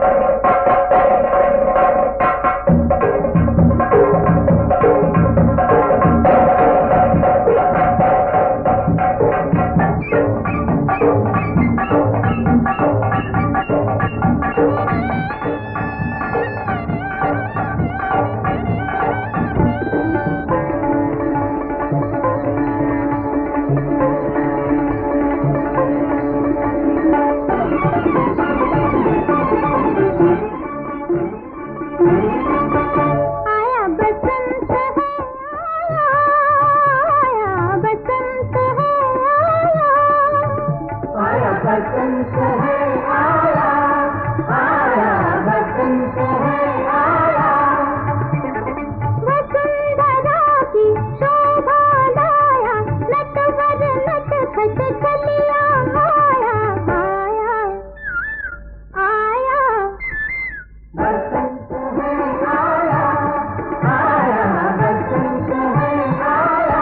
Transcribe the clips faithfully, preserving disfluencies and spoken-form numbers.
बसंत है आया, आया बसंत है आया, वसुंधरा की शोभा लाया, नटवर नटखट चलिया आया, आया आया बसंत है आया, आया बसंत है आया।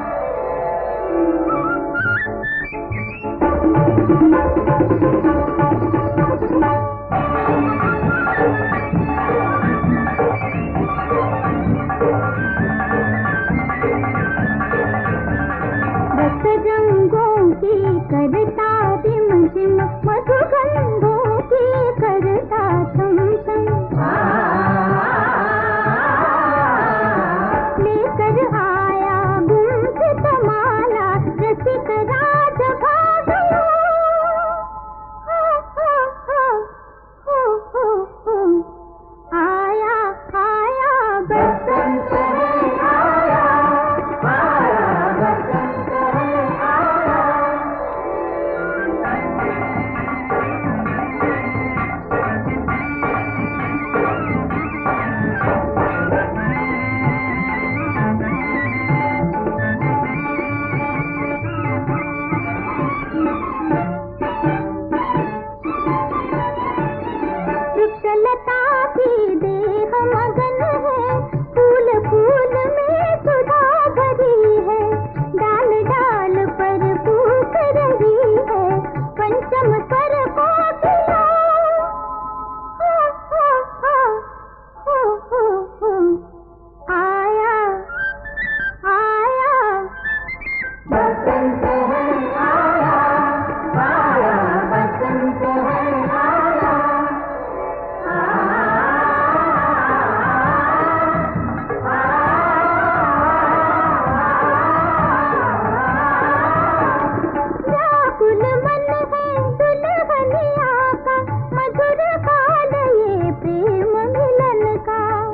रक्त रंगों की करता रिम झिम, मधुगंधों की करता छम छम, लेकर आया गुंफित माला रसिक राज भागलो, आया आया बसंत है आया, आया बसंत है आया। वृक्षलता की देह मगन है, फूल फूल में सुधा भरी है, डाल डाल पर फूक रही है पंचम स्वर कोकिला, हो हो हो हो हो हो, आया आया बसंत है आया, आया बसंत है आया। व्याकुल मन है दुल्हनिया का, मधुर काल ये प्रेम मिलन का,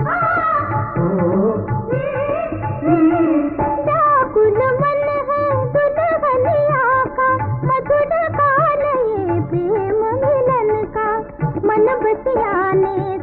व्याकुल मन है दुल्हनिया का, मधुर काल ये प्रेम मिलन का, मन बसिया ने